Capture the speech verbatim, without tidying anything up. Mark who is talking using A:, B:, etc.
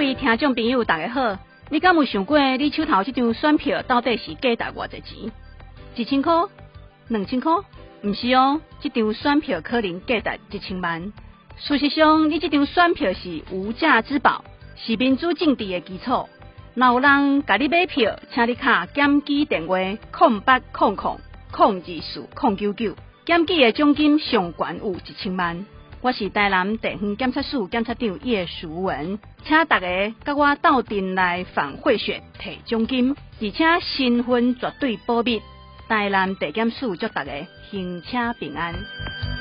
A: 位听众朋友，大家好！你敢有想过，你手头这张选票到底是价值偌济钱？一千块、两千块？毋是哦，这张选票可能价值一千万。事实上，你这张选票是无价之宝，是民主政治的基础。若有人甲你买票，请你卡检举电话空八空空空二四空九九，检举的奖金上悬有一千万。我是台南地方检察署检察长叶淑文，请大家甲我斗阵来反贿选摕奖金，而且身份绝对保密。台南地检署祝大家行车平安。